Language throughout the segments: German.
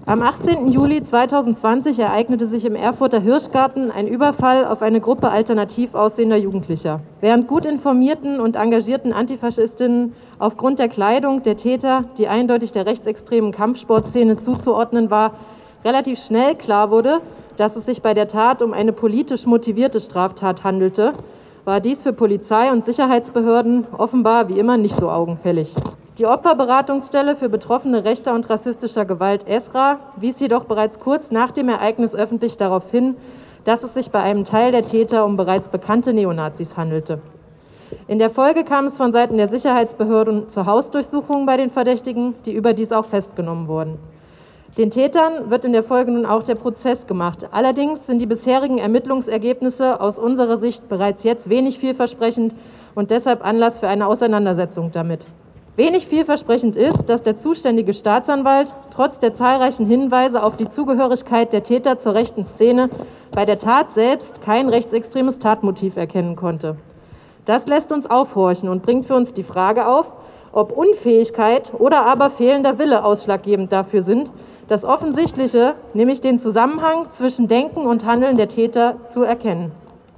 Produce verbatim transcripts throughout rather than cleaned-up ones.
Am achtzehnten Juli zweitausendzwanzig ereignete sich im Erfurter Hirschgarten ein Überfall auf eine Gruppe alternativ aussehender Jugendlicher. Während gut informierten und engagierten Antifaschistinnen aufgrund der Kleidung der Täter, die eindeutig der rechtsextremen Kampfsportszene zuzuordnen war, relativ schnell klar wurde, dass es sich bei der Tat um eine politisch motivierte Straftat handelte, war dies für Polizei und Sicherheitsbehörden offenbar wie immer nicht so augenfällig. Die Opferberatungsstelle für Betroffene rechter und rassistischer Gewalt ESRA wies jedoch bereits kurz nach dem Ereignis öffentlich darauf hin, dass es sich bei einem Teil der Täter um bereits bekannte Neonazis handelte. In der Folge kam es von Seiten der Sicherheitsbehörden zu Hausdurchsuchungen bei den Verdächtigen, die überdies auch festgenommen wurden. Den Tätern wird in der Folge nun auch der Prozess gemacht. Allerdings sind die bisherigen Ermittlungsergebnisse aus unserer Sicht bereits jetzt wenig vielversprechend und deshalb Anlass für eine Auseinandersetzung damit. Wenig vielversprechend ist, dass der zuständige Staatsanwalt trotz der zahlreichen Hinweise auf die Zugehörigkeit der Täter zur rechten Szene bei der Tat selbst kein rechtsextremes Tatmotiv erkennen konnte. Das lässt uns aufhorchen und bringt für uns die Frage auf, ob Unfähigkeit oder aber fehlender Wille ausschlaggebend dafür sind, das Offensichtliche, nämlich den Zusammenhang zwischen Denken und Handeln der Täter, zu erkennen.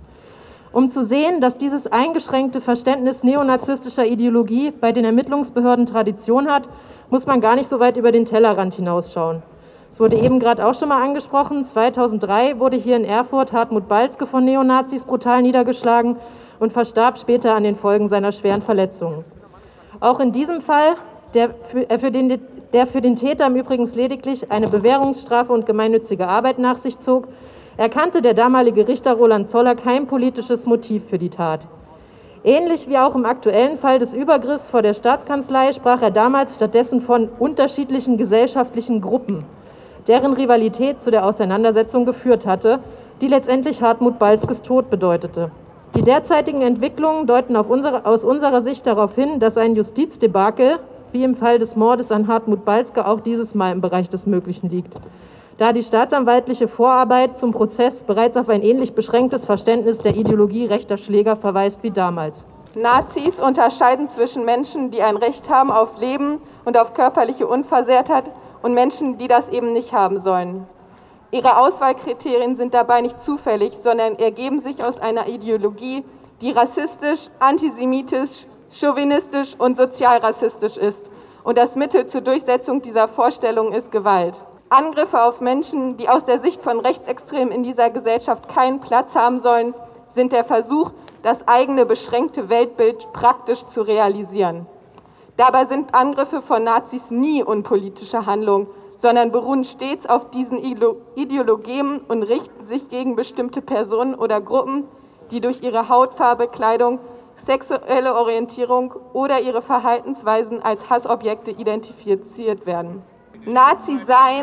Um zu sehen, dass dieses eingeschränkte Verständnis neonazistischer Ideologie bei den Ermittlungsbehörden Tradition hat, muss man gar nicht so weit über den Tellerrand hinausschauen. Es wurde eben gerade auch schon mal angesprochen, zweitausenddrei wurde hier in Erfurt Hartmut Balzke von Neonazis brutal niedergeschlagen und verstarb später an den Folgen seiner schweren Verletzungen. Auch in diesem Fall, der für, äh, für den, der für den Täter im Übrigen lediglich eine Bewährungsstrafe und gemeinnützige Arbeit nach sich zog, erkannte der damalige Richter Roland Zoller kein politisches Motiv für die Tat. Ähnlich wie auch im aktuellen Fall des Übergriffs vor der Staatskanzlei sprach er damals stattdessen von unterschiedlichen gesellschaftlichen Gruppen, deren Rivalität zu der Auseinandersetzung geführt hatte, die letztendlich Hartmut Balzkes Tod bedeutete. Die derzeitigen Entwicklungen deuten auf unsere, aus unserer Sicht darauf hin, dass ein Justizdebakel, wie im Fall des Mordes an Hartmut Balzke, auch dieses Mal im Bereich des Möglichen liegt, da die staatsanwaltliche Vorarbeit zum Prozess bereits auf ein ähnlich beschränktes Verständnis der Ideologie rechter Schläger verweist wie damals. Nazis unterscheiden zwischen Menschen, die ein Recht haben auf Leben und auf körperliche Unversehrtheit, und Menschen, die das eben nicht haben sollen. Ihre Auswahlkriterien sind dabei nicht zufällig, sondern ergeben sich aus einer Ideologie, die rassistisch, antisemitisch, chauvinistisch und sozialrassistisch ist. Und das Mittel zur Durchsetzung dieser Vorstellung ist Gewalt. Angriffe auf Menschen, die aus der Sicht von Rechtsextremen in dieser Gesellschaft keinen Platz haben sollen, sind der Versuch, das eigene beschränkte Weltbild praktisch zu realisieren. Dabei sind Angriffe von Nazis nie unpolitische Handlungen, sondern beruhen stets auf diesen Ideologien und richten sich gegen bestimmte Personen oder Gruppen, die durch ihre Hautfarbe, Kleidung, sexuelle Orientierung oder ihre Verhaltensweisen als Hassobjekte identifiziert werden. Nazi sein,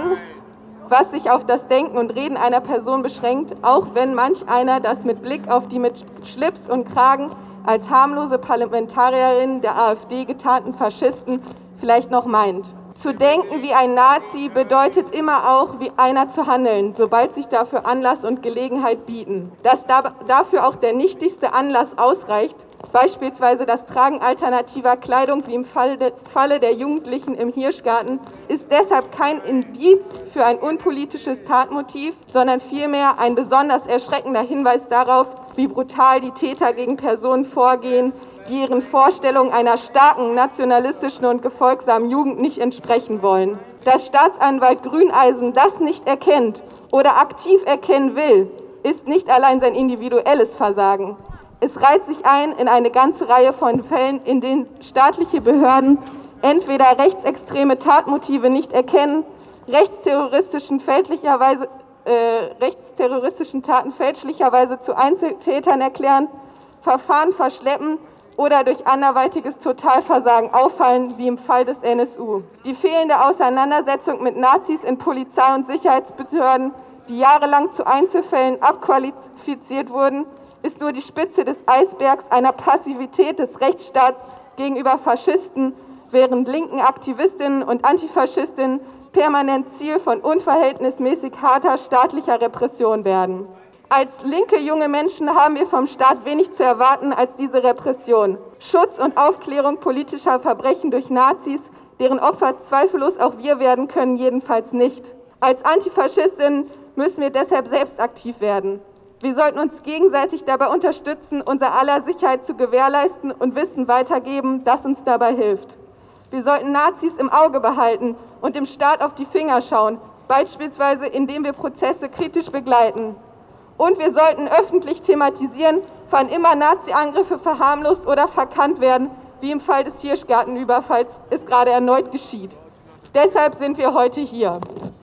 was sich auf das Denken und Reden einer Person beschränkt, auch wenn manch einer das mit Blick auf die mit Schlips und Kragen als harmlose Parlamentarierin der AfD getarnten Faschisten vielleicht noch meint. Zu denken wie ein Nazi bedeutet immer auch, wie einer zu handeln, sobald sich dafür Anlass und Gelegenheit bieten. Dass dafür auch der nichtigste Anlass ausreicht, beispielsweise das Tragen alternativer Kleidung wie im Falle der Jugendlichen im Hirschgarten, ist deshalb kein Indiz für ein unpolitisches Tatmotiv, sondern vielmehr ein besonders erschreckender Hinweis darauf, wie brutal die Täter gegen Personen vorgehen, die ihren Vorstellungen einer starken, nationalistischen und gefolgsamen Jugend nicht entsprechen wollen. Dass Staatsanwalt Grüneisen das nicht erkennt oder aktiv erkennen will, ist nicht allein sein individuelles Versagen. Es reiht sich ein in eine ganze Reihe von Fällen, in denen staatliche Behörden entweder rechtsextreme Tatmotive nicht erkennen, rechtsterroristischen, fälschlicherweise, äh, rechtsterroristischen Taten fälschlicherweise zu Einzeltätern erklären, Verfahren verschleppen oder durch anderweitiges Totalversagen auffallen, wie im Fall des N S U. Die fehlende Auseinandersetzung mit Nazis in Polizei- und Sicherheitsbehörden, die jahrelang zu Einzelfällen abqualifiziert wurden, ist nur die Spitze des Eisbergs einer Passivität des Rechtsstaats gegenüber Faschisten, während linken Aktivistinnen und Antifaschistinnen permanent Ziel von unverhältnismäßig harter staatlicher Repression werden. Als linke junge Menschen haben wir vom Staat wenig zu erwarten als diese Repression. Schutz und Aufklärung politischer Verbrechen durch Nazis, deren Opfer zweifellos auch wir werden können, jedenfalls nicht. Als Antifaschistinnen müssen wir deshalb selbst aktiv werden. Wir sollten uns gegenseitig dabei unterstützen, unser aller Sicherheit zu gewährleisten und Wissen weitergeben, das uns dabei hilft. Wir sollten Nazis im Auge behalten und dem Staat auf die Finger schauen, beispielsweise indem wir Prozesse kritisch begleiten. Und wir sollten öffentlich thematisieren, wann immer Nazi-Angriffe verharmlost oder verkannt werden, wie im Fall des Hirschgartenüberfalls es gerade erneut geschieht. Deshalb sind wir heute hier.